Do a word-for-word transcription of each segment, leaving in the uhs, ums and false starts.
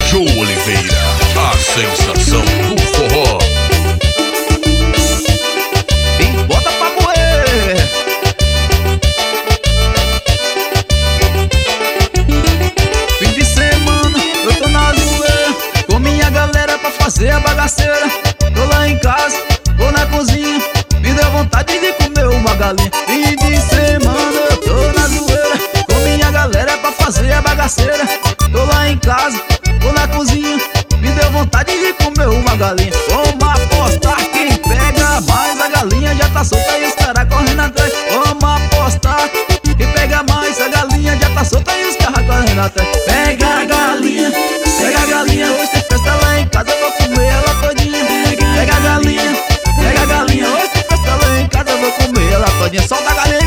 Joe Oliveira, a sensação do forró. E bota pra moer. Fim de semana eu tô na zoeira com minha galera pra fazer a bagaceira. Tô lá em casa, tô na cozinha, me deu vontade de comer uma galinha. Fim de semana eu tô na zoeira com minha galera pra fazer a bagaceira. Tô lá em casa, tô na cozinha, me deu vontade de comer uma galinha. Vamos apostar, quem pega mais a galinha já tá solta e os caras correndo atrás. Vamos apostar, quem pega mais a galinha já tá solta e os caras correndo atrás. Pega a galinha, pega a galinha, hoje tem festa lá em casa, eu vou comer ela todinha. Pega a galinha, pega a galinha, hoje tem festa lá em casa, eu vou comer ela todinha. Solta a galinha.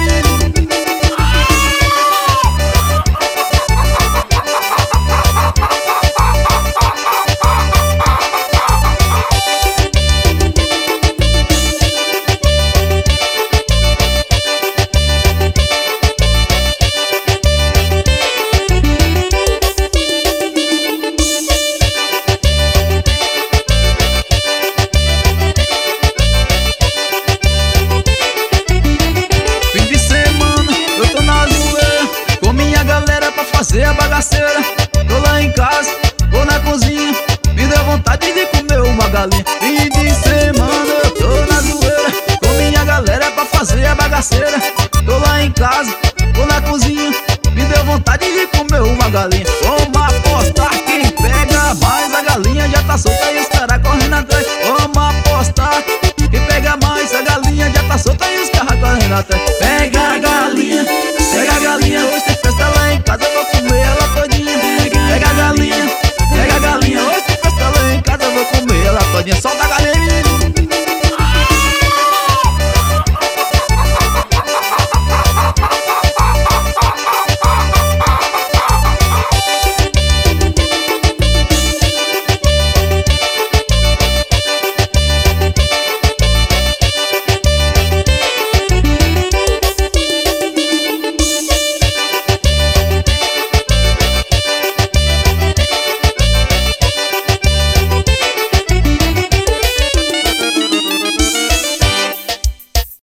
Fazer a bagaceira, tô lá em casa, tô na cozinha, me deu vontade de comer uma galinha. Fim de semana eu tô na zoeira com minha galera pra fazer a bagaceira. Tô lá em casa, tô na cozinha, me deu vontade de comer uma galinha. Vamos apostar, quem pega mais a galinha já tá solta e os caras correndo atrás. Vamos apostar, quem pega mais a galinha já tá solta e os caras correndo atrás.